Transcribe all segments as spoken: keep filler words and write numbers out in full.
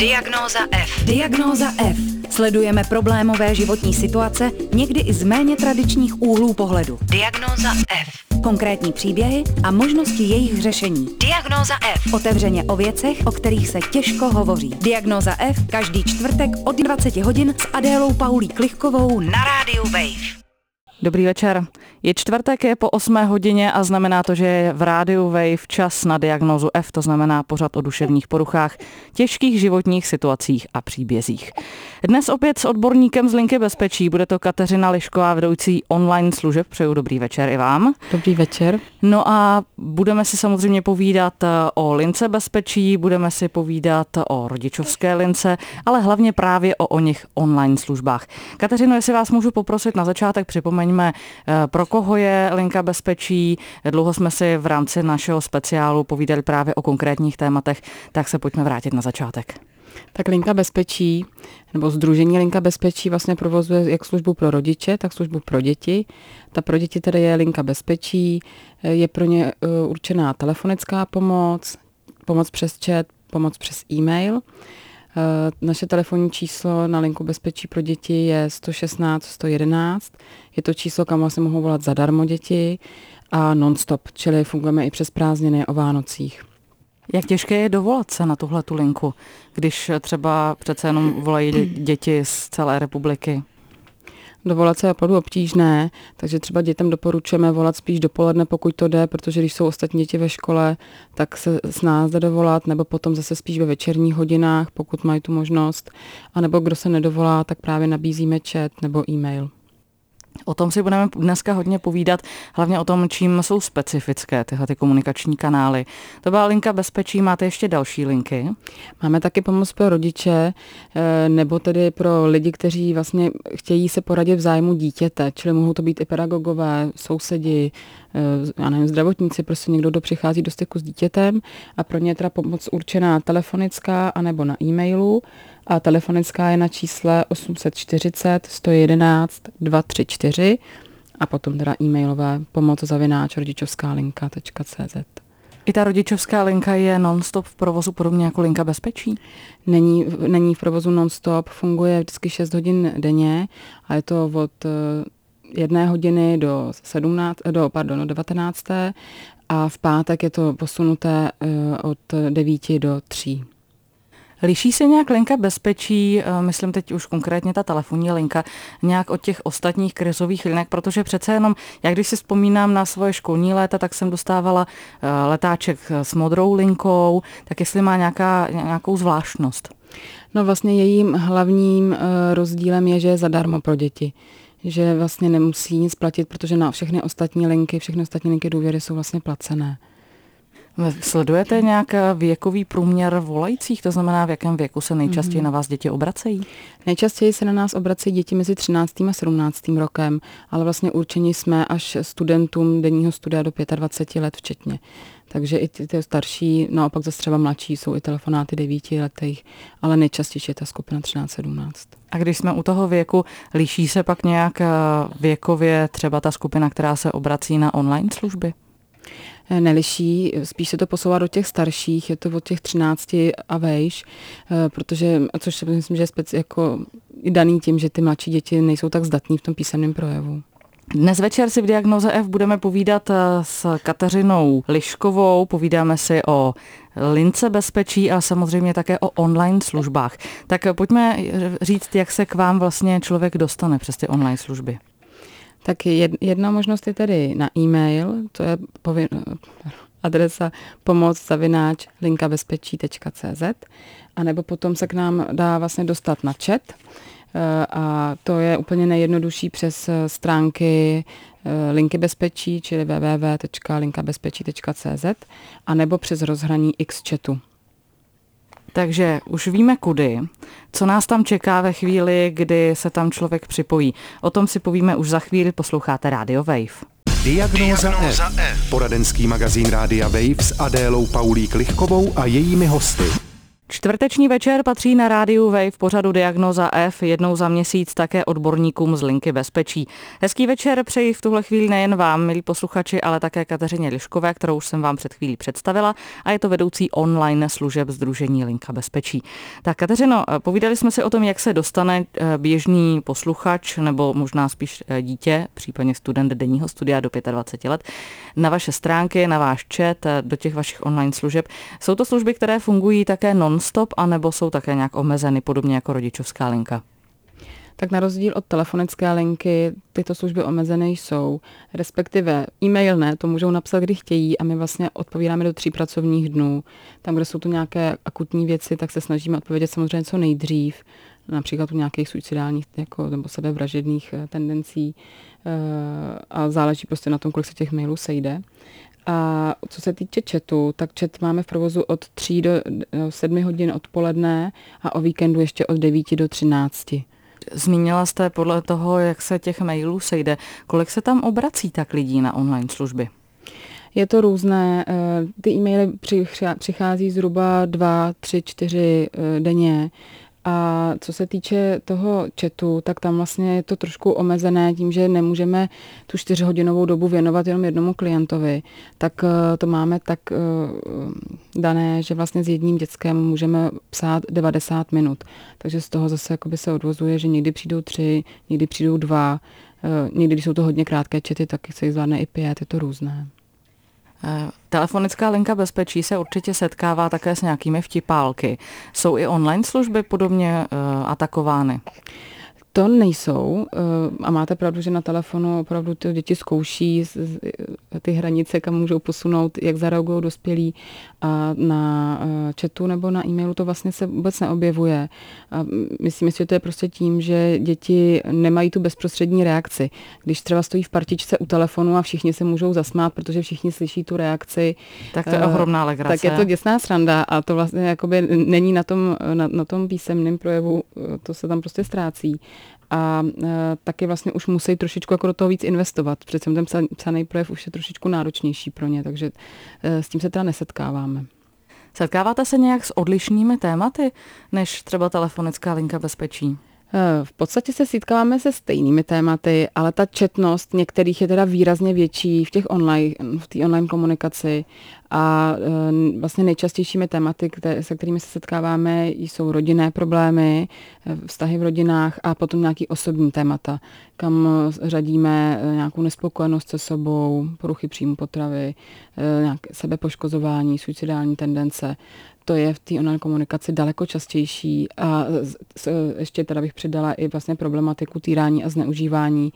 Diagnóza F. Diagnóza F. Sledujeme problémové životní situace, někdy i z méně tradičních úhlů pohledu. Diagnóza F. Konkrétní příběhy a možnosti jejich řešení. Diagnóza F. Otevřeně o věcech, o kterých se těžko hovoří. Diagnóza F každý čtvrtek od dvacet hodin s Adélou Paulí Klichkovou na rádiu Wave. Dobrý večer. Je čtvrtek, je po osmé hodině a znamená to, že je v rádiu Wave čas na diagnózu F, to znamená pořad o duševních poruchách, těžkých životních situacích a příbězích. Dnes opět s odborníkem z linky bezpečí, bude to Kateřina Lišková, vedoucí online služeb. Přeju dobrý večer i vám. Dobrý večer. No a budeme si samozřejmě povídat o lince bezpečí, budeme si povídat o rodičovské lince, ale hlavně právě o o nich online službách. Kateřino, jestli vás můžu poprosit na začátek, připomeňme, pro koho je linka bezpečí. Dlouho jsme si v rámci našeho speciálu povídali právě o konkrétních tématech, tak se pojďme vrátit na začátek. Tak linka bezpečí, nebo sdružení linka bezpečí vlastně provozuje jak službu pro rodiče, tak službu pro děti. Ta pro děti tedy je linka bezpečí, je pro ně určená telefonická pomoc, pomoc přes chat, pomoc přes e-mail. Naše telefonní číslo na linku bezpečí pro děti je sto šestnáct sto jedenáct. Je to číslo, kam vlastně mohou volat zadarmo děti a non-stop, čili fungujeme i přes prázdniny o Vánocích. Jak těžké je dovolat se na tuhletu linku, když třeba přece jenom volají děti z celé republiky? Dovolat se je opravdu obtížné, takže třeba dětem doporučujeme volat spíš dopoledne, pokud to jde, protože když jsou ostatní děti ve škole, tak se s nás jde dovolat, nebo potom zase spíš ve večerních hodinách, pokud mají tu možnost, a nebo kdo se nedovolá, tak právě nabízíme chat nebo e-mail. O tom si budeme dneska hodně povídat, hlavně o tom, čím jsou specifické tyhle ty komunikační kanály. To byla linka bezpečí, máte ještě další linky? Máme taky pomoc pro rodiče, nebo tedy pro lidi, kteří vlastně chtějí se poradit v zájmu dítěte, čili mohou to být i pedagogové, sousedi, já nevím, zdravotníci, prostě někdo, kdo přichází do styku s dítětem, a pro ně je teda pomoc určená telefonická anebo na e-mailu. A telefonická je na čísle osm set čtyřicet sto jedenáct dvě tři čtyři a potom teda e-mailové pomoc zavináč rodičovská linka tečka cé zet. I ta rodičovská linka je non-stop v provozu, podobně jako linka bezpečí? Není, není v provozu non-stop, funguje vždycky šest hodin denně a je to od jedné hodiny do, sedmnáct, do, pardon, do devatenácté a v pátek je to posunuté od devíti do tří. Liší se nějak linka bezpečí, myslím teď už konkrétně ta telefonní linka, nějak od těch ostatních krizových linek, protože přece jenom, jak když si vzpomínám na svoje školní léta, tak jsem dostávala letáček s modrou linkou, tak jestli má nějaká, nějakou zvláštnost. No vlastně jejím hlavním rozdílem je, že je zadarmo pro děti. Že vlastně nemusí nic platit, protože na všechny ostatní linky, všechny ostatní linky důvěry jsou vlastně placené. Sledujete nějak věkový průměr volajících, to znamená, v jakém věku se nejčastěji na vás děti obracejí? Nejčastěji se na nás obracejí děti mezi třináctým a sedmnáctým rokem, ale vlastně určení jsme až studentům denního studia do dvacet pět let včetně. Takže i ty, ty starší, naopak zase třeba mladší, jsou i telefonáty devítiletých, ale nejčastěji je ta skupina třináct sedmnáct. A když jsme u toho věku, liší se pak nějak věkově třeba ta skupina, která se obrací na online služby? Neliší, spíš se to posouvá do těch starších, je to od těch třinácti a vejš, protože, což si myslím, že je speci, jako daný tím, že ty mladší děti nejsou tak zdatní v tom písemném projevu. Dnes večer si v Diagnoze F budeme povídat s Kateřinou Liškovou, povídáme si o lince bezpečí a samozřejmě také o online službách. Tak pojďme říct, jak se k vám vlastně člověk dostane přes ty online služby. Tak jedna možnost je tedy na e-mail, to je povin, adresa pomoc zavináč linka bezpečí tečka cé zet, anebo potom se k nám dá vlastně dostat na chat a to je úplně nejjednodušší přes stránky linky bezpečí, čili w w w tečka linka bezpečí tečka cé zet, anebo přes rozhraní X-chatu. Takže už víme kudy, co nás tam čeká ve chvíli, kdy se tam člověk připojí. O tom si povíme už za chvíli, posloucháte Radio Wave. Diagnóza F. Poradenský magazín Rádia Wave s Adélou Paulí Klichkovou a jejími hosty. Čtvrteční večer patří na rádiu Wave v pořadu Diagnóza F, jednou za měsíc také odborníkům z linky bezpečí. Hezký večer přeji v tuhle chvíli nejen vám, milí posluchači, ale také Kateřině Liškové, kterou už jsem vám před chvílí představila, a je to vedoucí online služeb sdružení Linka bezpečí. Tak Kateřino, povídali jsme si o tom, jak se dostane běžný posluchač nebo možná spíš dítě, případně student denního studia do dvacet pět let, na vaše stránky, na váš chat, do těch vašich online služeb. Jsou to služby, které fungují také non-stop, anebo jsou také nějak omezeny, podobně jako rodičovská linka? Tak na rozdíl od telefonické linky tyto služby omezené jsou, respektive e-mail ne, to můžou napsat, kdy chtějí, a my vlastně odpovídáme do tří pracovních dnů. Tam, kde jsou tu nějaké akutní věci, tak se snažíme odpovědět samozřejmě co nejdřív, například u nějakých suicidálních jako, nebo sebevražedných tendencí, a záleží prostě na tom, kolik se těch mailů sejde. A co se týče chatu, tak chat máme v provozu od tří do sedmi hodin odpoledne a o víkendu ještě od devíti do třinácti. Zmínila jste podle toho, jak se těch mailů sejde. Kolik se tam obrací tak lidí na online služby? Je to různé. Ty e-maily přichází zhruba dva, tři, čtyři denně. A co se týče toho chatu, tak tam vlastně je to trošku omezené tím, že nemůžeme tu čtyřhodinovou dobu věnovat jenom jednomu klientovi. Tak to máme tak dané, že vlastně s jedním dětskem můžeme psát devadesát minut. Takže z toho zase jakoby se odvozuje, že někdy přijdou tři, někdy přijdou dva, někdy, když jsou to hodně krátké chaty, tak se jich zvládne i pět, je to různé. Telefonická linka bezpečí se určitě setkává také s nějakými vtipálky. Jsou i online služby podobně uh, atakovány? To nejsou a máte pravdu, že na telefonu opravdu ty děti zkouší ty hranice, kam můžou posunout, jak zareagují dospělí, a na chatu nebo na e-mailu to vlastně se vůbec neobjevuje. A myslím si, že to je prostě tím, že děti nemají tu bezprostřední reakci. Když třeba stojí v partičce u telefonu a všichni se můžou zasmát, protože všichni slyší tu reakci. Tak to je ohromná legrace. Tak je to děsná sranda a to vlastně jakoby není na tom, na, na tom písemném projevu, to se tam prostě ztrácí. A e, taky vlastně už musí trošičku jako do toho víc investovat. Přece ten psaný projev už je trošičku náročnější pro ně, takže e, s tím se teda nesetkáváme. Setkáváte se nějak s odlišnými tématy, než třeba telefonická linka bezpečí? V podstatě se setkáváme se stejnými tématy, ale ta četnost některých je teda výrazně větší v těch online, v té online komunikaci, a vlastně nejčastějšími tématy, které, se kterými se setkáváme, jsou rodinné problémy, vztahy v rodinách a potom nějaký osobní témata, kam řadíme nějakou nespokojenost se sobou, poruchy příjmu potravy, nějaké sebepoškozování, suicidální tendence. To je v té online komunikaci daleko častější, a ještě teda bych přidala i vlastně problematiku týrání a zneužívání.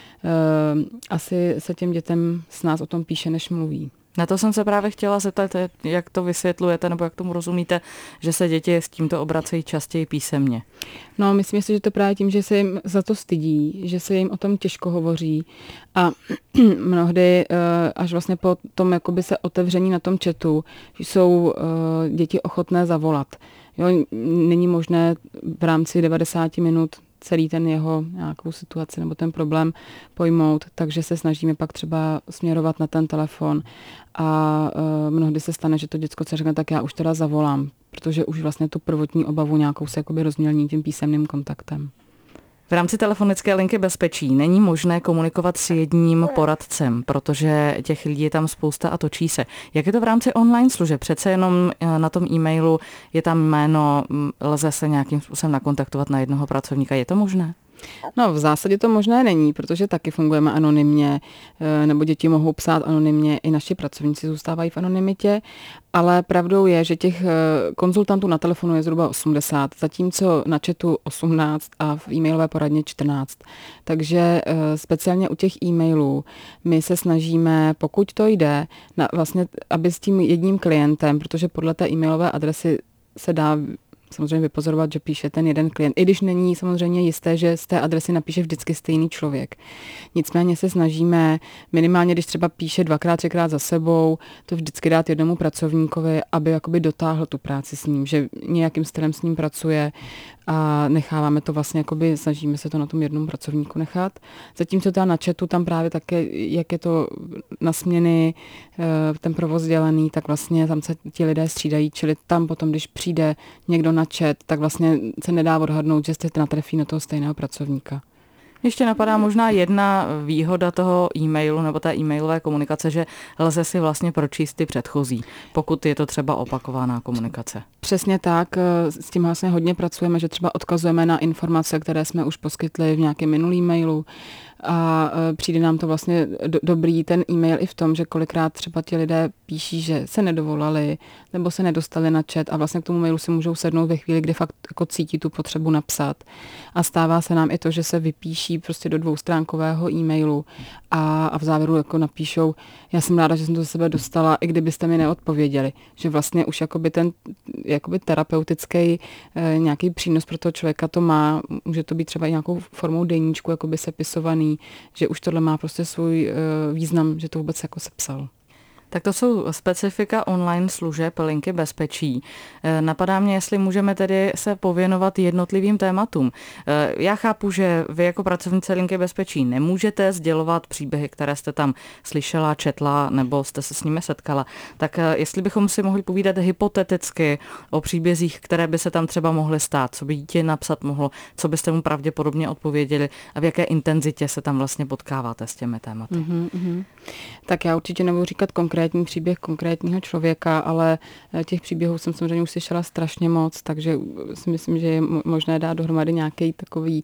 Asi se těm dětem s nás o tom píše, než mluví. Na to jsem se právě chtěla zeptat, jak to vysvětlujete nebo jak tomu rozumíte, že se děti s tímto obracejí častěji písemně. No, myslím si, že to právě tím, že se jim za to stydí, že se jim o tom těžko hovoří, a mnohdy až vlastně po tom jakoby se otevření na tom chatu jsou děti ochotné zavolat. Jo, není možné v rámci devadesát minut celý ten jeho nějakou situaci nebo ten problém pojmout, takže se snažíme pak třeba směrovat na ten telefon, a uh, mnohdy se stane, že to děcko se řekne, tak já už teda zavolám, protože už vlastně tu prvotní obavu nějakou se jakoby rozmělní tím písemným kontaktem. V rámci telefonické linky bezpečí není možné komunikovat s jedním poradcem, protože těch lidí je tam spousta a točí se. Jak je to v rámci online služeb? Přece jenom na tom e-mailu je tam jméno, lze se nějakým způsobem nakontaktovat na jednoho pracovníka. Je to možné? No, v zásadě to možné není, protože taky fungujeme anonymně, nebo děti mohou psát anonymně, i naši pracovníci zůstávají v anonymitě, ale pravdou je, že těch konzultantů na telefonu je zhruba osmdesát, zatímco na chatu osmnáct a v e-mailové poradně čtrnáct. Takže speciálně u těch e-mailů my se snažíme, pokud to jde, na, vlastně, aby s tím jedním klientem, protože podle té e-mailové adresy se dá samozřejmě vypozorovat, že píše ten jeden klient, i když není samozřejmě jisté, že z té adresy napíše vždycky stejný člověk. Nicméně se snažíme minimálně, když třeba píše dvakrát, třikrát za sebou, to vždycky dát jednomu pracovníkovi, aby jakoby dotáhl tu práci s ním, že nějakým stylem s ním pracuje a necháváme to vlastně, jakoby snažíme se to na tom jednom pracovníku nechat. Zatímco teda na chatu tam právě také, jak je to na směny, ten provoz dělaný, tak vlastně tam se ti lidé střídají, čili tam potom, když přijde někdo na chat, tak vlastně se nedá odhadnout, že jste natrefí na toho stejného pracovníka. Ještě napadá možná jedna výhoda toho e-mailu nebo té e-mailové komunikace, že lze si vlastně pročíst ty předchozí, pokud je to třeba opakovaná komunikace. Přesně tak, s tím vlastně hodně pracujeme, že třeba odkazujeme na informace, které jsme už poskytli v nějakém minulém mailu a přijde nám to vlastně do, dobrý ten e-mail i v tom, že kolikrát třeba ti lidé píší, že se nedovolali nebo se nedostali na chat a vlastně k tomu mailu si můžou sednout ve chvíli, kdy fakt jako cítí tu potřebu napsat. A stává se nám i to, že se vypíší prostě do dvoustránkového e-mailu a, a v závěru jako napíšou, já jsem ráda, že jsem to ze sebe dostala, i kdybyste mi neodpověděli. Že vlastně už jakoby ten jakoby terapeutický e, nějaký přínos pro toho člověka to má, může to být třeba i nějakou formou deníčku jakoby sepisovaný, že už tohle má prostě svůj uh, význam, že to vůbec jako sepsal. Tak to jsou specifika online služeb linky bezpečí. Napadá mě, jestli můžeme tedy se pověnovat jednotlivým tématům. Já chápu, že vy jako pracovnice linky bezpečí nemůžete sdělovat příběhy, které jste tam slyšela, četla nebo jste se s nimi setkala. Tak jestli bychom si mohli povídat hypoteticky o příbězích, které by se tam třeba mohly stát, co by dítě napsat mohlo, co byste mu pravděpodobně odpověděli a v jaké intenzitě se tam vlastně potkáváte s těmi tématy. Mm-hmm, mm-hmm. Tak já určitě nebudu říkat konkrétní příběh konkrétního člověka, ale těch příběhů jsem samozřejmě už slyšela strašně moc, takže si myslím, že je možné dát dohromady nějaký takový,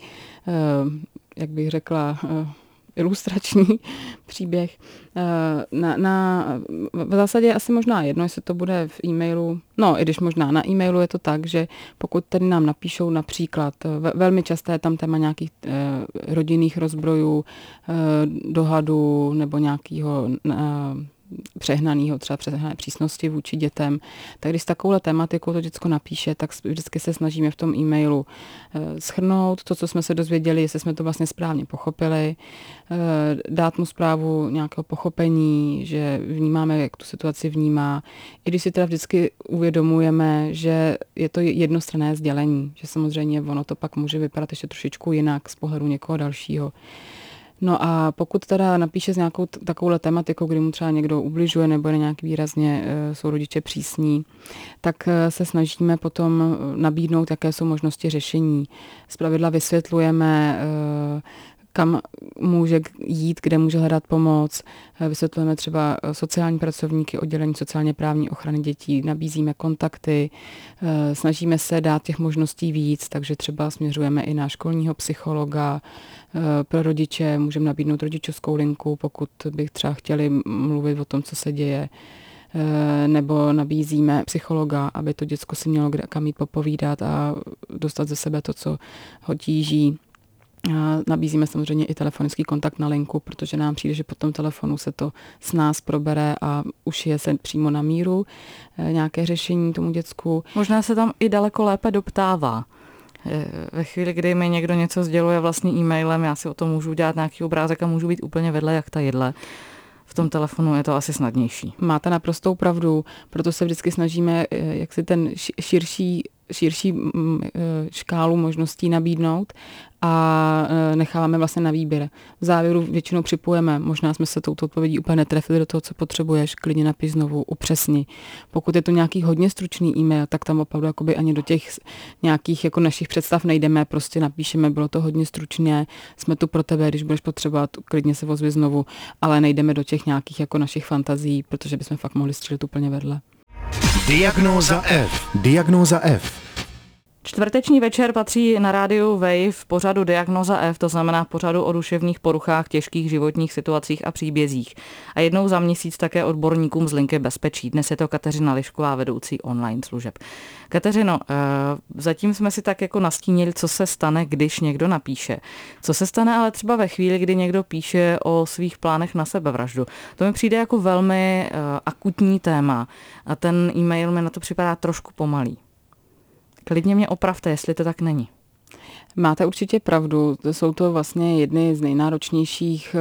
jak bych řekla, ilustrační příběh. Na, na, v zásadě asi možná jedno, jestli to bude v e-mailu, no i když možná na e-mailu je to tak, že pokud tady nám napíšou například, velmi časté je tam téma nějakých eh, rodinných rozbrojů, eh, dohadu nebo nějakého eh, přehnaného, třeba přehnané přísnosti vůči dětem. Tak když s takovouhle tématikou to děcko napíše, tak vždycky se snažíme v tom e-mailu e, shrnout to, co jsme se dozvěděli, jestli jsme to vlastně správně pochopili, e, dát mu zprávu nějakého pochopení, že vnímáme, jak tu situaci vnímá. I když si teda vždycky uvědomujeme, že je to jednostranné sdělení, že samozřejmě ono to pak může vypadat ještě trošičku jinak z pohledu někoho dalšího. No a pokud teda napíše s nějakou t- takovouhle tematikou, kdy mu třeba někdo ubližuje nebo je nějak výrazně e, jsou rodiče přísní, tak e, se snažíme potom nabídnout, jaké jsou možnosti řešení. Zpravidla vysvětlujeme, e, kam může jít, kde může hledat pomoc. Vysvětlujeme třeba sociální pracovníky, oddělení sociálně právní ochrany dětí, nabízíme kontakty, snažíme se dát těch možností víc, takže třeba směřujeme i na školního psychologa. Pro rodiče můžeme nabídnout rodičovskou linku, pokud by třeba chtěli mluvit o tom, co se děje. Nebo nabízíme psychologa, aby to děcko si mělo kam jít popovídat a dostat ze sebe to, co ho tíží. A nabízíme samozřejmě i telefonický kontakt na linku, protože nám přijde, že po tom telefonu se to s nás probere a už je se přímo na míru nějaké řešení tomu děcku. Možná se tam i daleko lépe doptává. Ve chvíli, kdy mi někdo něco sděluje vlastně e-mailem, já si o tom můžu dělat nějaký obrázek a můžu být úplně vedle jak ta jedle. V tom telefonu je to asi snadnější. Máte naprostou pravdu, proto se vždycky snažíme jak si ten širší širší škálu možností nabídnout a necháváme vlastně na výběr. V závěru většinou připojeme, možná jsme se touto odpovědí úplně netrefili do toho, co potřebuješ, klidně napiš znovu, upřesni. Pokud je to nějaký hodně stručný e-mail, tak tam opravdu jakoby ani do těch nějakých jako našich představ nejdeme, prostě napíšeme, bylo to hodně stručné, jsme tu pro tebe, když budeš potřebovat, klidně se ozvi znovu, ale nejdeme do těch nějakých jako našich fantazí, protože bychom fakt mohli střílet úplně vedle. Diagnóza F. Diagnóza F. Čtvrteční večer patří na rádiu Wave v pořadu Diagnóza F, to znamená pořadu o duševních poruchách, těžkých životních situacích a příbězích. A jednou za měsíc také odborníkům z linky bezpečí. Dnes je to Kateřina Lišková, vedoucí online služeb. Kateřino, zatím jsme si tak jako nastínili, co se stane, když někdo napíše. Co se stane ale třeba ve chvíli, kdy někdo píše o svých plánech na sebevraždu. To mi přijde jako velmi akutní téma a ten e-mail mi na to připadá trošku pomalý. Klidně mě opravte, jestli to tak není. Máte určitě pravdu, jsou to vlastně jedny z nejnáročnějších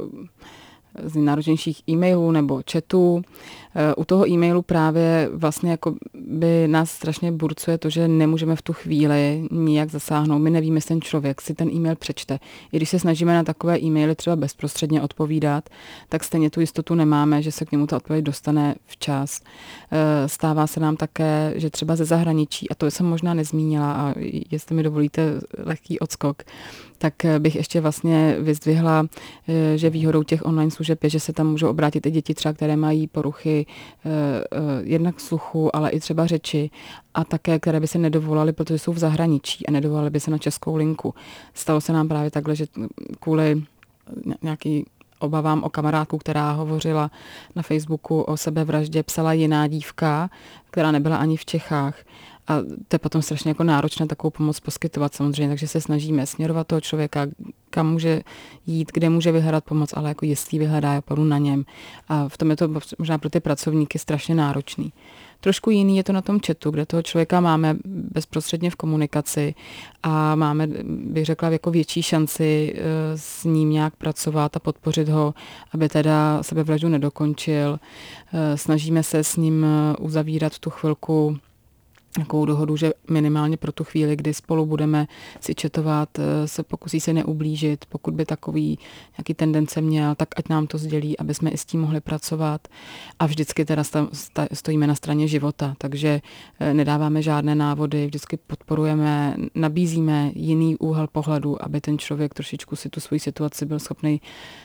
z nejnáročnějších e-mailů nebo chatů. U toho e-mailu právě vlastně jako by nás strašně burcuje to, že nemůžeme v tu chvíli nijak zasáhnout. My nevíme, jestli ten člověk si ten e-mail přečte. I když se snažíme na takové e-maily třeba bezprostředně odpovídat, tak stejně tu jistotu nemáme, že se k němu ta odpověď dostane včas. Stává se nám také, že třeba ze zahraničí, a to jsem možná nezmínila, a jestli mi dovolíte lehký odskok, tak bych ještě vlastně vyzdvihla, že výhodou těch online služeb je, že se tam můžou obrátit i děti třeba, které mají poruchy jednak sluchu, ale i třeba řeči a také, které by se nedovolaly, protože jsou v zahraničí a nedovolaly by se na českou linku. Stalo se nám právě takhle, že kvůli nějaký obavám o kamarádku, která hovořila na Facebooku o sebevraždě, psala jiná dívka, která nebyla ani v Čechách. A to je potom strašně jako náročné takovou pomoc poskytovat samozřejmě, takže se snažíme směrovat toho člověka, kam může jít, kde může vyhledat pomoc, ale jako jestli vyhledá, opravdu na něm. A v tom je to možná pro ty pracovníky strašně náročný. Trošku jiný je to na tom chatu, kde toho člověka máme bezprostředně v komunikaci a máme, bych řekla, jako větší šanci s ním nějak pracovat a podpořit ho, aby teda sebevraždu nedokončil. Snažíme se s ním uzavírat tu chvilku takovou dohodu, že minimálně pro tu chvíli, kdy spolu budeme si chatovat, se pokusí se neublížit. Pokud by takový nějaký tendence měl, tak ať nám to sdělí, aby jsme i s tím mohli pracovat. A vždycky teda stojíme na straně života, takže nedáváme žádné návody, vždycky podporujeme, nabízíme jiný úhel pohledu, aby ten člověk trošičku si tu svoji situaci byl schopný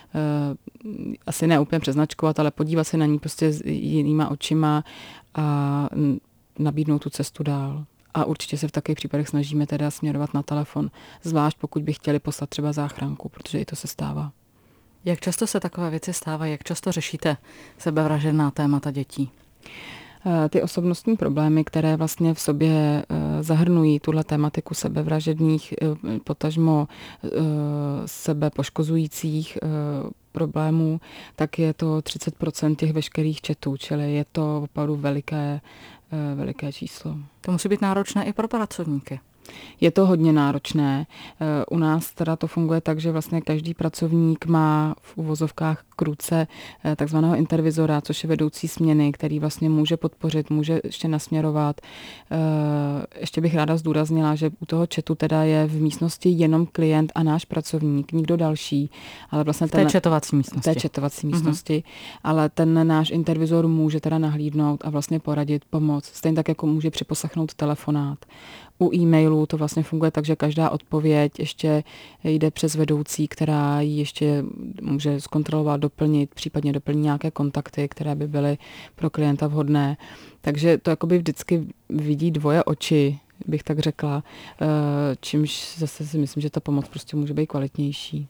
uh, asi ne úplně přeznačkovat, ale podívat se na ní prostě s jinýma očima a nabídnout tu cestu dál. A určitě se v takových případech snažíme teda směrovat na telefon, zvlášť pokud by chtěli poslat třeba záchranku, protože i to se stává. Jak často se takové věci stávají? Jak často řešíte sebevražedná témata dětí? Ty osobnostní problémy, které vlastně v sobě zahrnují tuhle tématiku sebevražedných, potažmo sebepoškozujících problémů, tak je to třicet procent těch veškerých chatů, čili je to opravdu veliké, veliké číslo. To musí být náročné i pro pracovníky. Je to hodně náročné. U nás teda to funguje tak, že vlastně každý pracovník má v uvozovkách k ruce takzvaného intervizora, což je vedoucí směny, který vlastně může podpořit, může ještě nasměrovat. Ještě bych ráda zdůraznila, že u toho chatu teda je v místnosti jenom klient a náš pracovník, nikdo další. Ale vlastně v té ten, četovací místnosti. V té četovací místnosti. Mm-hmm. Ale ten náš intervizor může teda nahlídnout a vlastně poradit, pomoct. Stejně tak, jako může připoslechnout telefonát. U e-mailu to vlastně funguje tak, že každá odpověď ještě jde přes vedoucí, která ji ještě může zkontrolovat, doplnit, případně doplnit nějaké kontakty, které by byly pro klienta vhodné. Takže to jakoby vždycky vidí dvoje oči, bych tak řekla, čímž zase si myslím, že ta pomoc prostě může být kvalitnější.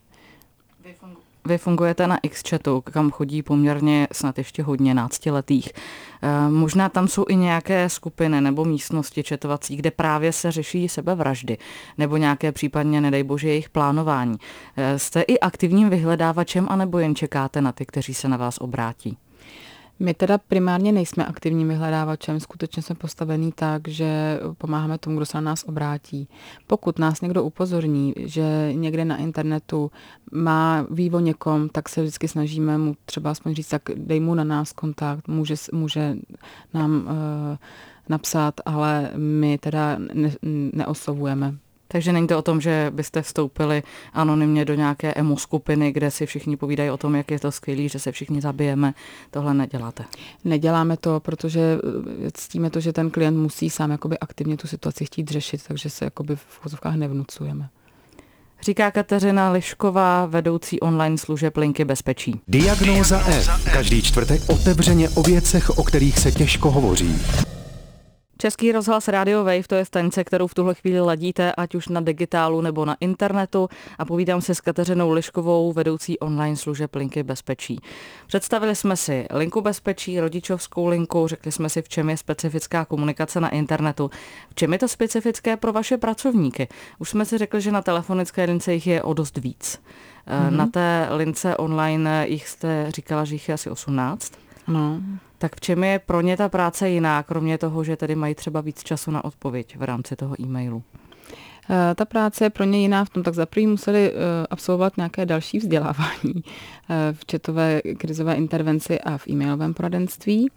Vy fungujete na X-chatu, kam chodí poměrně snad ještě hodně náctiletých. E, možná tam jsou i nějaké skupiny nebo místnosti chatovací, kde právě se řeší sebevraždy, nebo nějaké případně, nedej bože, jejich plánování. E, jste i aktivním vyhledávačem, anebo jen čekáte na ty, kteří se na vás obrátí? My teda primárně nejsme aktivním vyhledávačem, skutečně jsme postavení tak, že pomáháme tomu, kdo se na nás obrátí. Pokud nás někdo upozorní, že někde na internetu má ví o někom, tak se vždycky snažíme mu třeba aspoň říct, tak dej mu na nás kontakt, může, může nám uh, napsat, ale my teda ne, neoslovujeme. Takže není to o tom, že byste vstoupili anonymně do nějaké emo skupiny, kde si všichni povídají o tom, jak je to skvělý, že se všichni zabijeme. Tohle neděláte. Neděláme to, protože ctíme to, že ten klient musí sám jakoby aktivně tu situaci chtít řešit, takže se jakoby v vozovkách nevnucujeme. Říká Kateřina Lišková, vedoucí online služeb Linky bezpečí. Diagnóza F. Každý čtvrtek otevřeně o věcech, o kterých se těžko hovoří. Český rozhlas Radio Wave, to je stanice, kterou v tuhle chvíli ladíte, ať už na digitálu nebo na internetu, a povídám se s Kateřinou Liškovou, vedoucí online služeb Linky bezpečí. Představili jsme si Linku bezpečí, rodičovskou linku, řekli jsme si, v čem je specifická komunikace na internetu, v čem je to specifické pro vaše pracovníky. Už jsme si řekli, že na telefonické lince jich je o dost víc. Mm-hmm. Na té lince online jich jste říkala, že jich je asi osmnáct. No. Tak v čem je pro ně ta práce jiná, kromě toho, že tedy mají třeba víc času na odpověď v rámci toho e-mailu? Ta práce je pro ně jiná v tom, tak za první museli absolvovat nějaké další vzdělávání v chatové krizové intervenci a v e-mailovém poradenství.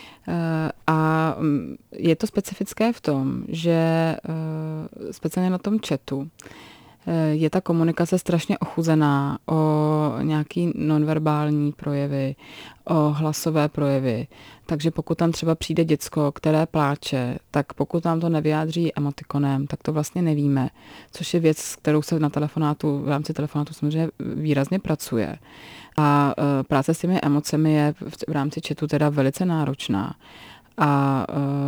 A je to specifické v tom, že speciálně na tom chatu je ta komunikace strašně ochuzená o nějaký nonverbální projevy, o hlasové projevy. Takže pokud tam třeba přijde děcko, které pláče, tak pokud nám to nevyjádří emotikonem, tak to vlastně nevíme, což je věc, s kterou se na telefonátu, v rámci telefonátu samozřejmě výrazně pracuje. A práce s těmi emocemi je v rámci chatu teda velice náročná. A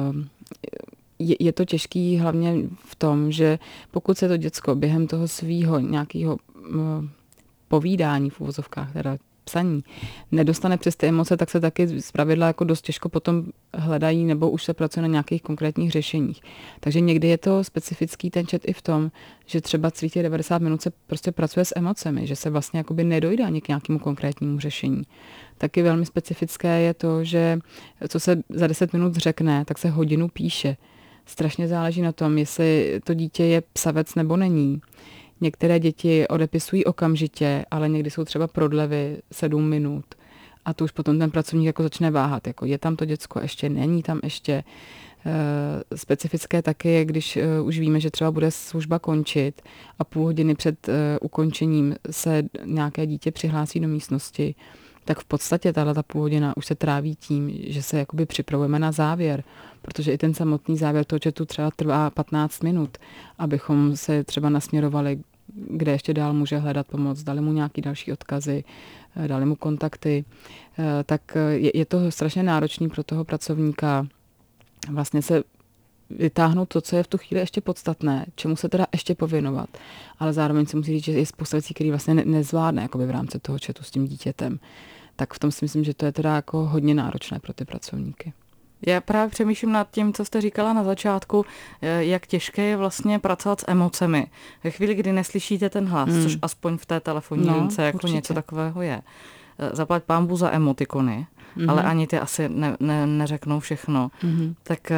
je, je to těžký hlavně v tom, že pokud se to děcko během toho svýho nějakého povídání v uvozovkách, teda psaní, nedostane přes ty emoce, tak se taky zpravidla jako dost těžko potom hledají nebo už se pracuje na nějakých konkrétních řešeních. Takže někdy je to specifický ten chat i v tom, že třeba celých těch devadesát minut se prostě pracuje s emocemi, že se vlastně jakoby nedojde ani k nějakému konkrétnímu řešení. Taky velmi specifické je to, že co se za deset minut řekne, tak se hodinu píše. Strašně záleží na tom, jestli to dítě je psavec nebo není. Některé děti odepisují okamžitě, ale někdy jsou třeba prodlevy sedm minut. A to už potom ten pracovník jako začne váhat. Jako je tam to děcko ještě, není tam ještě. E, specifické taky je, když e, už víme, že třeba bude služba končit a půl hodiny před e, ukončením se nějaké dítě přihlásí do místnosti, tak v podstatě tato půl hodina už se tráví tím, že se jakoby připravujeme na závěr, protože i ten samotný závěr toho chatu třeba trvá patnáct minut, abychom se třeba nasměrovali, kde ještě dál může hledat pomoc, dali mu nějaký další odkazy, dali mu kontakty, tak je, je to strašně náročný pro toho pracovníka vlastně se vytáhnout to, co je v tu chvíli ještě podstatné, čemu se teda ještě pověnovat, ale zároveň si musí říct, že je spousta věcí, který vlastně ne, nezvládne jakoby v rámci toho chatu s tím dítětem. Tak v tom si myslím, že to je teda jako hodně náročné pro ty pracovníky. Já právě přemýšlím nad tím, co jste říkala na začátku, jak těžké je vlastně pracovat s emocemi. Ve chvíli, kdy neslyšíte ten hlas, hmm. což aspoň v té telefonní no, lince jako určitě něco takového je. Zaplať pánbůh za emotikony, mm-hmm. ale ani ty asi ne, ne, neřeknou všechno. Mm-hmm. Tak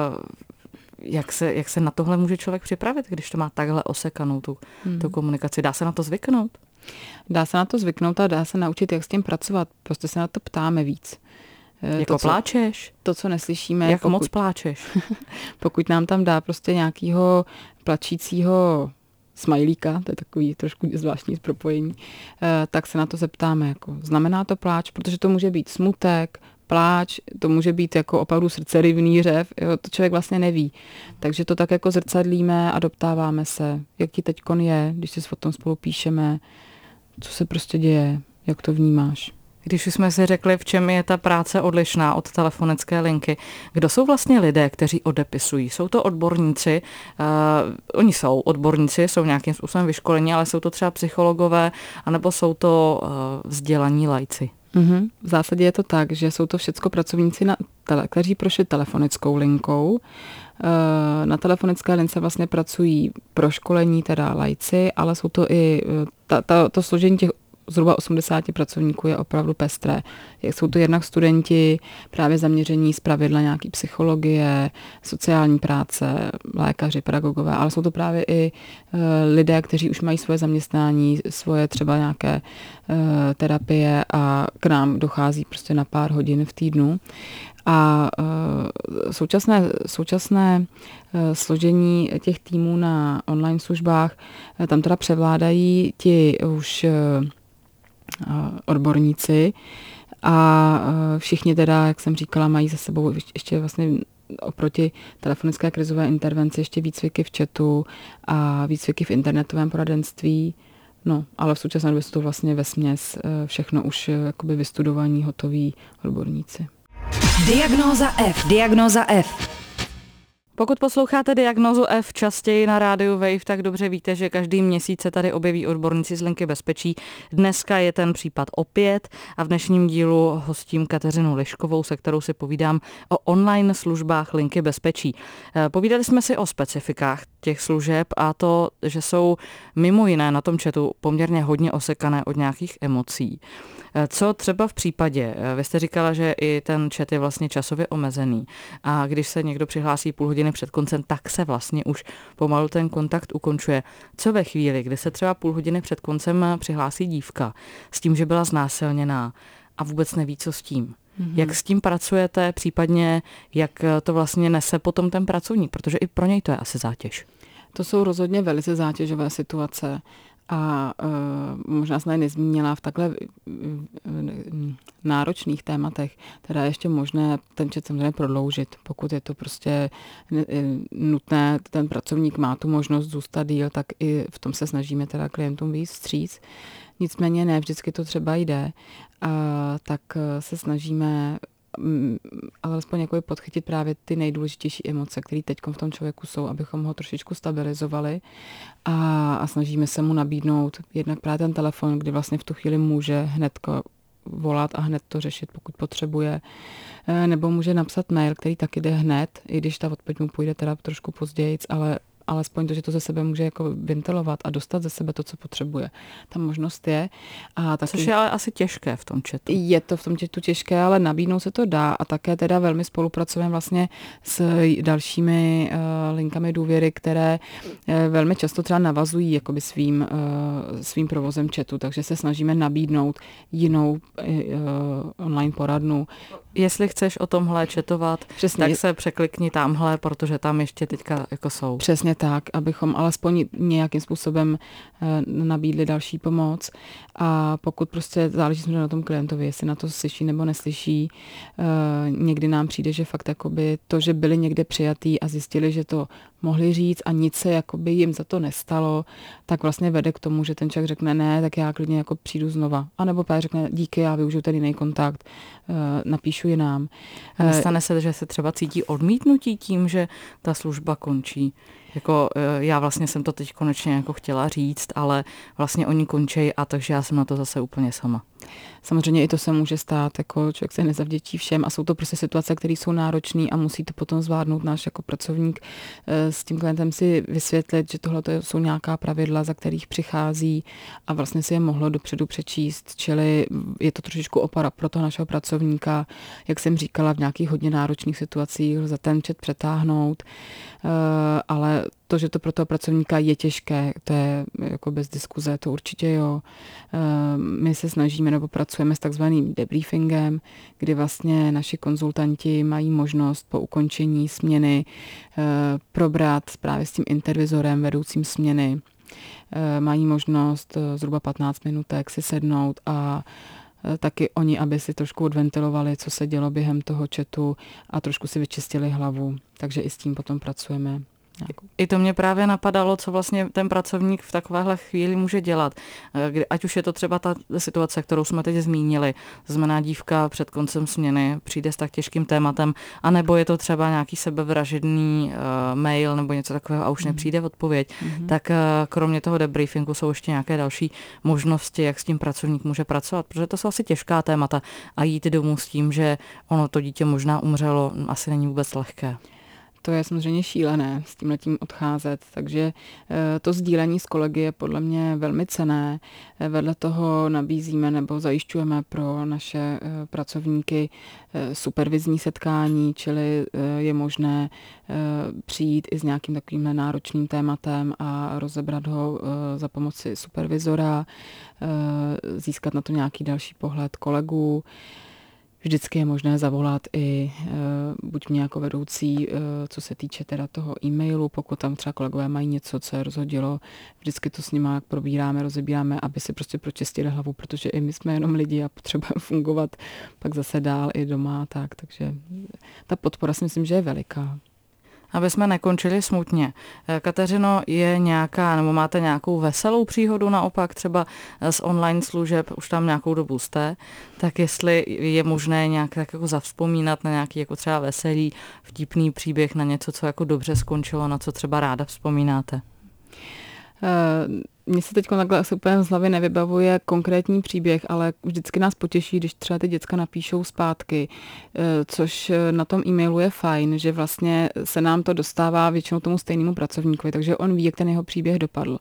jak se, jak se na tohle může člověk připravit, když to má takhle osekanou tu, mm-hmm. tu komunikaci? Dá se na to zvyknout? Dá se na to zvyknout a dá se naučit, jak s tím pracovat. Prostě se na to ptáme víc. Jako to, co, pláčeš? To, co neslyšíme. Jak pokud, moc pláčeš? Pokud nám tam dá prostě nějakýho plačícího smajlíka, to je takový trošku zvláštní propojení, tak se na to zeptáme. Jako, znamená to pláč? Protože to může být smutek, pláč, to může být jako opravdu srdcerivný řev, jo, to člověk vlastně neví. Takže to tak jako zrcadlíme a doptáváme se, jaký teďkon je, když si o tom spolu píšeme, co se prostě děje, jak to vnímáš. Když jsme si řekli, v čem je ta práce odlišná od telefonické linky, kdo jsou vlastně lidé, kteří odepisují? Jsou to odborníci, uh, oni jsou odborníci, jsou nějakým způsobem vyškolení, ale jsou to třeba psychologové, anebo jsou to uh, vzdělaní lajci? Mm-hmm. V zásadě je to tak, že jsou to všecko pracovníci, na tele, kteří prošli telefonickou linkou. Na telefonické lince vlastně pracují proškolení, teda lajci, ale jsou to i ta, ta, to složení těch zhruba osmdesáti pracovníků je opravdu pestré. Jsou to jednak studenti právě zaměření zpravidla nějaký psychologie, sociální práce, lékaři, pedagogové, ale jsou to právě i uh, lidé, kteří už mají svoje zaměstnání, svoje třeba nějaké uh, terapie a k nám dochází prostě na pár hodin v týdnu. A uh, současné, současné uh, složení těch týmů na online službách, uh, tam teda převládají ti už uh, odborníci a všichni teda, jak jsem říkala, mají za sebou ještě vlastně oproti telefonické krizové intervenci ještě výcviky v chatu a výcviky v internetovém poradenství. No, ale v současné době jsou to vlastně vesměs všechno už jakoby vystudovaní, hotoví odborníci. Diagnóza F. Diagnóza F. Pokud posloucháte Diagnózu F častěji na rádiu Wave, tak dobře víte, že každý měsíc se tady objeví odborníci z linky bezpečí. Dneska je ten případ opět a v dnešním dílu hostím Kateřinu Liškovou, se kterou si povídám o online službách linky bezpečí. Povídali jsme si o specifikách těch služeb a to, že jsou mimo jiné na tom chatu poměrně hodně osekané od nějakých emocí. Co třeba v případě, vy jste říkala, že i ten chat je vlastně časově omezený a když se někdo přihlásí půl hodiny před koncem, tak se vlastně už pomalu ten kontakt ukončuje. Co ve chvíli, kdy se třeba půl hodiny před koncem přihlásí dívka s tím, že byla znásilněná a vůbec neví, co s tím? Mm-hmm. Jak s tím pracujete, případně jak to vlastně nese potom ten pracovník, protože i pro něj to je asi zátěž. To jsou rozhodně velice zátěžové situace. A uh, možná jsem nezmínila v takhle uh, náročných tématech, teda ještě možné ten chat samozřejmě prodloužit, pokud je to prostě nutné, ten pracovník má tu možnost zůstat díl, tak i v tom se snažíme teda klientům vyjít vstříc. Nicméně ne, vždycky to třeba jde, uh, tak se snažíme ale alespoň jako podchytit právě ty nejdůležitější emoce, které teď v tom člověku jsou, abychom ho trošičku stabilizovali a, a snažíme se mu nabídnout jednak právě ten telefon, kdy vlastně v tu chvíli může hned volat a hned to řešit, pokud potřebuje, nebo může napsat mail, který taky jde hned, i když ta odpověď mu půjde teda trošku později, ale alespoň to, že to ze sebe může jako ventilovat a dostat ze sebe to, co potřebuje. Ta možnost je. A taky, což je ale asi těžké v tom chatu. Je to v tom chatu těžké, ale nabídnout se to dá a také teda velmi spolupracujeme vlastně s dalšími uh, linkami důvěry, které uh, velmi často třeba navazují jakoby svým, uh, svým provozem chatu, takže se snažíme nabídnout jinou uh, online poradnu. Jestli chceš o tomhle chatovat, přesně, tak se překlikni tamhle, protože tam ještě teďka jako jsou. Přesně tak, abychom alespoň nějakým způsobem nabídli další pomoc a pokud prostě záleží na tom klientovi, jestli na to slyší nebo neslyší, někdy nám přijde, že fakt jakoby to, že byli někde přijatý a zjistili, že to mohli říct a nic se jakoby jim za to nestalo, tak vlastně vede k tomu, že ten člověk řekne ne, tak já klidně jako přijdu znova. A nebo právě řekne díky, já využiju ten jiný kontakt, napíšu je nám. Nestane se, že se třeba cítí odmítnutí tím, že ta služba končí? Jako já vlastně jsem to teď konečně jako chtěla říct, ale vlastně oni končí a takže já jsem na to zase úplně sama. Samozřejmě i to se může stát, jako člověk se nezavděčí všem a jsou to prostě situace, které jsou náročné a musí to potom zvládnout náš jako pracovník s tím klientem si vysvětlit, že tohle jsou nějaká pravidla, za kterých přichází a vlastně si je mohlo dopředu přečíst, čili je to trošičku opora pro toho našeho pracovníka, jak jsem říkala, v nějakých hodně náročných situacích lze ten chat přetáhnout, ale to, že to pro toho pracovníka je těžké, to je jako bez diskuze, to určitě jo. My se snažíme nebo pracujeme s takzvaným debriefingem, kdy vlastně naši konzultanti mají možnost po ukončení směny probrat právě s tím intervizorem, vedoucím směny. Mají možnost zhruba patnáct minutek si sednout a taky oni, aby si trošku odventilovali, co se dělo během toho chatu a trošku si vyčistili hlavu. Takže i s tím potom pracujeme. I to mě právě napadalo, co vlastně ten pracovník v takovéhle chvíli může dělat. Ať už je to třeba ta situace, kterou jsme teď zmínili, to znamená dívka před koncem směny přijde s tak těžkým tématem, anebo je to třeba nějaký sebevražedný uh, mail nebo něco takového a už nepřijde odpověď, mm-hmm. tak uh, kromě toho debriefingu jsou ještě nějaké další možnosti, jak s tím pracovník může pracovat, protože to jsou asi těžká témata a jít domů s tím, že ono to dítě možná umřelo, asi není vůbec lehké. To je samozřejmě šílené s tímhletím odcházet, takže to sdílení s kolegy je podle mě velmi cenné. Vedle toho nabízíme nebo zajišťujeme pro naše pracovníky supervizní setkání, čili je možné přijít i s nějakým takovým náročným tématem a rozebrat ho za pomoci supervizora, získat na to nějaký další pohled kolegů. Vždycky je možné zavolat i e, buď mě jako vedoucí, e, co se týče teda toho e-mailu, pokud tam třeba kolegové mají něco, co je rozhodilo, vždycky to s nimi probíráme, rozebíráme, aby si prostě pročistili hlavu, protože i my jsme jenom lidi a potřebujeme fungovat pak zase dál i doma, tak, takže ta podpora si myslím, že je veliká. Aby jsme nekončili smutně. Kateřino, je nějaká, nebo máte nějakou veselou příhodu naopak třeba z online služeb, už tam nějakou dobu jste, tak jestli je možné nějak tak jako zavzpomínat na nějaký jako třeba veselý, vtipný příběh, na něco, co jako dobře skončilo, na co třeba ráda vzpomínáte? Uh... Mně se teď takhle úplně z hlavy nevybavuje konkrétní příběh, ale vždycky nás potěší, když třeba ty děcka napíšou zpátky, což na tom e-mailu je fajn, že vlastně se nám to dostává většinou tomu stejnému pracovníkovi, takže on ví, jak ten jeho příběh dopadl.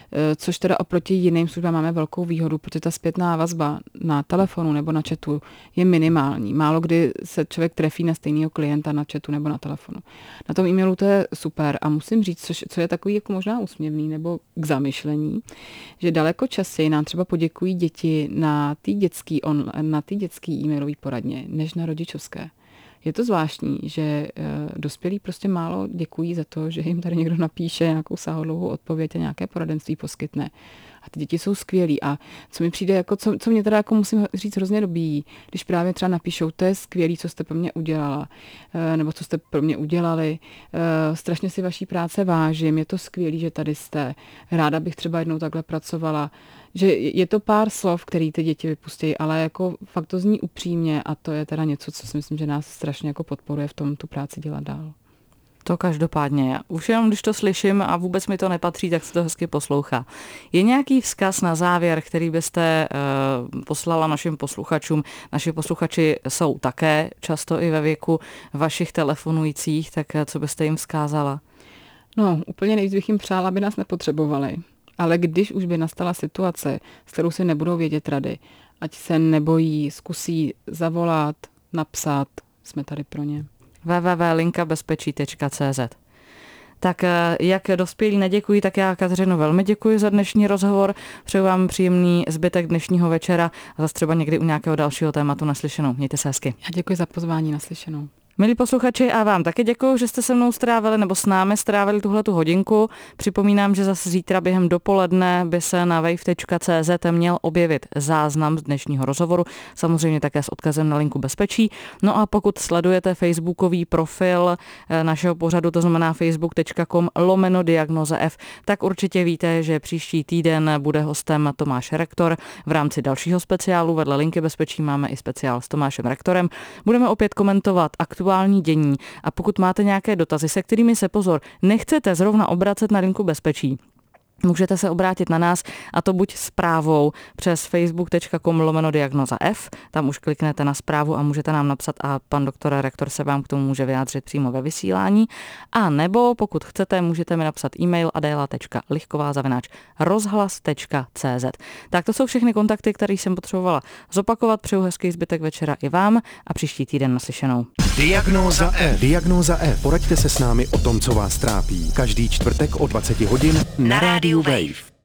Což teda oproti jiným službám máme velkou výhodu, protože ta zpětná vazba na telefonu nebo na chatu je minimální. Málo kdy se člověk trefí na stejného klienta na chatu nebo na telefonu. Na tom e-mailu to je super a musím říct, což, co je takový jako možná úsměvný nebo k zamyšlení, že daleko častěji nám třeba poděkují děti na té dětský, on, na té dětský e-mailový poradně, než na rodičovské. Je to zvláštní, že e, dospělí prostě málo děkují za to, že jim tady někdo napíše nějakou sáhodlouhou odpověď a nějaké poradenství poskytne. A ty děti jsou skvělí. A co mi přijde, jako, co, co mě teda jako musím říct hrozně dobíjí, když právě třeba napíšou, to je skvělý, co jste pro mě udělala, e, nebo co jste pro mě udělali, e, strašně si vaší práce vážím, je to skvělý, že tady jste, ráda bych třeba jednou takhle pracovala, že je to pár slov, který ty děti vypustí, ale jako fakt to zní upřímně a to je teda něco, co si myslím, že nás strašně jako podporuje v tom tu práci dělat dál. To každopádně. Už jenom když to slyším a vůbec mi to nepatří, tak se to hezky poslouchá. Je nějaký vzkaz na závěr, který byste uh, poslala našim posluchačům? Naši posluchači jsou také často i ve věku vašich telefonujících, tak co byste jim vzkázala? No, úplně nejvíc bych jim přála, aby nás nepotřebovali. Ale když už by nastala situace, s kterou si nebudou vědět rady, ať se nebojí, zkusí zavolat, napsat, jsme tady pro ně. w w w tečka linka bezpečí tečka c z. Tak jak dospělí neděkují, tak já, Kateřino, velmi děkuji za dnešní rozhovor. Přeju vám příjemný zbytek dnešního večera a zase třeba někdy u nějakého dalšího tématu naslyšenou. Mějte se hezky. Já děkuji za pozvání, naslyšenou. Milí posluchači, a vám taky děkuji, že jste se mnou strávili nebo s námi strávili tuhletu hodinku. Připomínám, že zase zítra během dopoledne by se na wave tečka c z měl objevit záznam z dnešního rozhovoru, samozřejmě také s odkazem na linku bezpečí. No a pokud sledujete facebookový profil našeho pořadu, to znamená facebook tečka com lomeno diagnoza F, tak určitě víte, že příští týden bude hostem Tomáš Rektor. V rámci dalšího speciálu vedle linky bezpečí máme i speciál s Tomášem Rektorem. Budeme opět komentovat aktuální dění a pokud máte nějaké dotazy, se kterými se pozor, nechcete zrovna obracet na linku bezpečí, můžete se obrátit na nás a to buď zprávou přes facebook tečka com lomeno diagnoza F, tam už kliknete na zprávu a můžete nám napsat a pan doktor Rektor se vám k tomu může vyjádřit přímo ve vysílání. A nebo pokud chcete, můžete mi napsat e-mail adela tečka lichková zavináč rozhlas tečka c z. Tak to jsou všechny kontakty, které jsem potřebovala zopakovat. Přeju hezký zbytek večera i vám a příští týden naslyšenou. Diagnóza F. Diagnóza F. Poraďte se s námi o tom, co vás trápí. Každý čtvrtek o dvacet hodin na rádiu Wave.